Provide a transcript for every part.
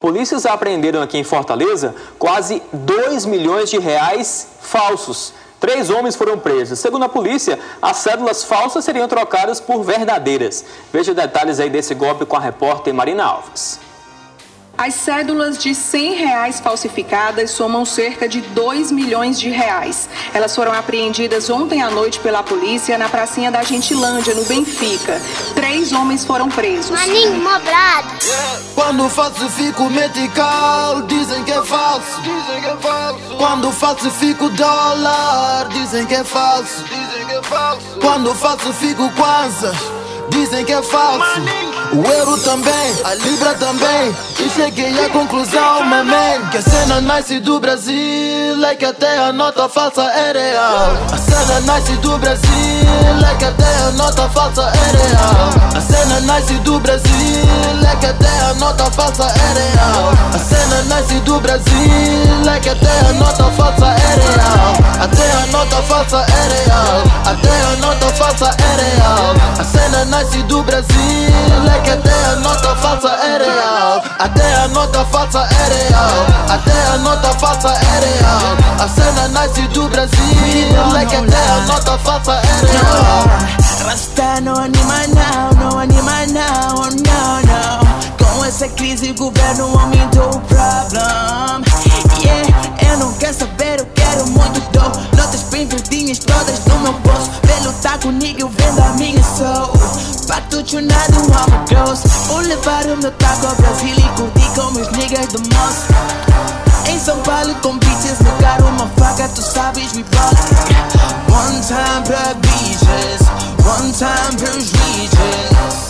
Polícias apreenderam aqui em Fortaleza quase 2 milhões de reais falsos. 3 homens foram presos. Segundo a polícia, as cédulas falsas seriam trocadas por verdadeiras. Veja detalhes aí desse golpe com a repórter Marina Alves. As cédulas de R$100 falsificadas somam cerca de 2 milhões de reais. Elas foram apreendidas ontem à noite pela polícia na pracinha da Gentilândia, no Benfica. 3 homens foram presos. Maninho, mobrado. Quando falsifico metical, dizem que é falso. Quando falsifico dólar, dizem que é falso. Quando falsifico kwanza, dizem que é falso. O euro também, a libra também. E cheguei à conclusão, mamãe, que a cena nasce do Brasil, é que até a nota falsa é real. A cena nasce do Brasil, é que até a nota falsa é real. A cena nasce do Brasil, é que até a nota falsa é real. A cena nasce do Brasil, é que até a nota falsa é real. Até a nota falsa é real. Até a nota falsa é real. A cena nasce do Brasil, é que até a nota falsa é real. Até a nota falsa é real. Até a nota falsa é real. A cena nasce do Brasil, é que até a nota falsa é real. Rasta não anima não, não anima não, oh, não, não. Com essa crise o governo aumentou o problema. Yeah, eu não quero saber, eu quero muito dor. Notas bem verdinhas todas no meu bolso. Pelo taco nigga eu vendo a minha soul. Patuchunado amo grosso. Vou levar o meu taco ao Brasil e curtir com meus niggas do moço. Em São Paulo com bitches no carro, uma faca, tu sabes, we ball. One time pra bitches, one time pros riches.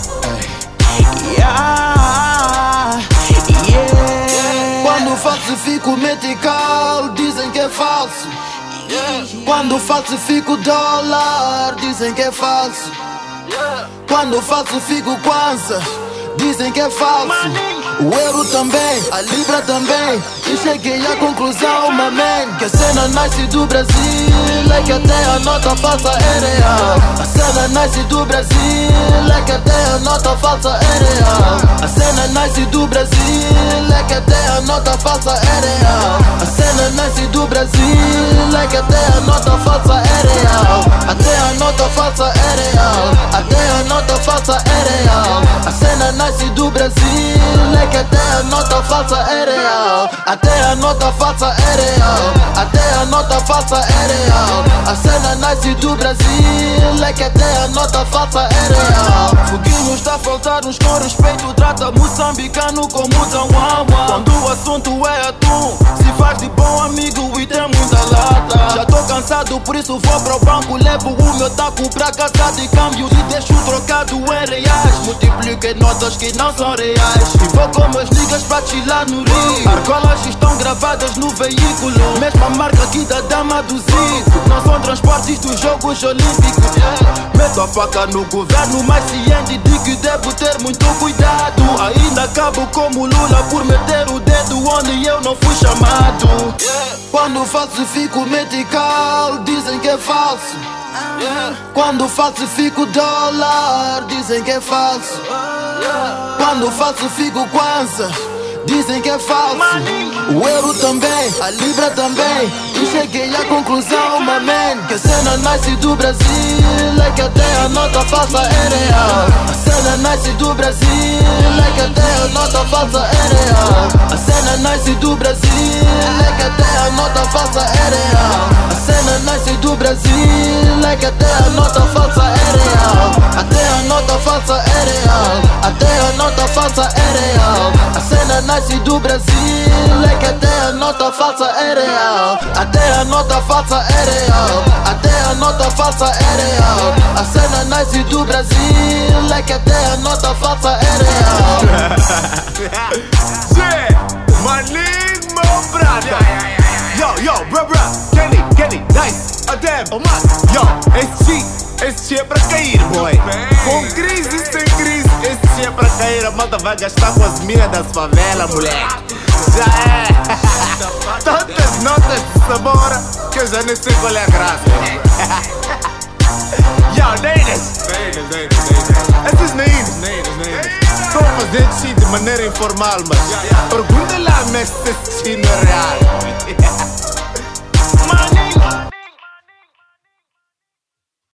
Yeah, yeah. Quando falsifico metical, dizem que é falso. Quando falsifico dólar, dizem que é falso. Quando falsifico kwanza, dizem que é falso. O euro também, a libra também. E cheguei à conclusão, mamãe, que a cena nasce do Brasil, é que até a nota falsa é real. A cena nasce do Brasil, é que até a nota falsa é real. A cena nasce do Brasil, é que até a nota falsa é real. A cena nasce do Brasil, é que até a nota falsa é real. Até a nota falsa é real. Até a nota falsa é real. A cena nasce do Brasil, é que até a nota falsa é real. Até a nota falsa é real. Até a nota falsa é real. A cena nasce do Brasil, é que até a nota falsa é real. Foguinho está a faltar-nos com respeito. Trata moçambicano como Zanguawa. Quando o assunto é atum, se faz de bom amigo e tem muita lata. Já tô cansado, por isso vou pro banco. Levo o meu taco pra casa de câmbio e deixo trocado em reais. Multipliquei notas que não são reais e vou com meus niggas pra chilar no rio. Argolas estão gravadas no veículo, mesma marca aqui da dama do Zico. Não são transportes dos Jogos Olímpicos. Meto a faca no governo, mas ciente de que devo ter muito cuidado. Ainda acabo como Lula por meter o dedo onde eu não fui chamado. Quando falsifico metical, dizem que é falso. Quando falsifico dólar, dizem que é falso. Quando falsifico kwanza, dizem que é falso. O euro também, a libra também. E cheguei à conclusão, mamãe, que a cena nasce do Brasil, é que até a nota falsa é real. A cena nasce do Brasil, é que até a nota falsa é real. A cena nasce do Brasil, é que até a nota falsa é real. A cena nasce do Brasil, é que até a nota falsa é real. Até a nota falsa é real. Até a nota falsa é real. A cena nasce do Brasil, é que até a nota falsa é real. Até a nota falsa é real. Até a nota falsa é real. A cena nasce do Brasil, é que até a nota falsa é real. Maninho, meu brother. Yo, bro, Kenny, nice, Adem, yo, esse é pra cair, boy. Com crise, sem crise, esse é pra cair. A malta vai gastar com as minas das favelas, moleque. Já é. Tantas notas de sabor que eu já nem sei qual é a graça. Yo, Neiras. Esses Neiras. estou fazendo shit de maneira informal, mas pergunta lá, mestre, se não é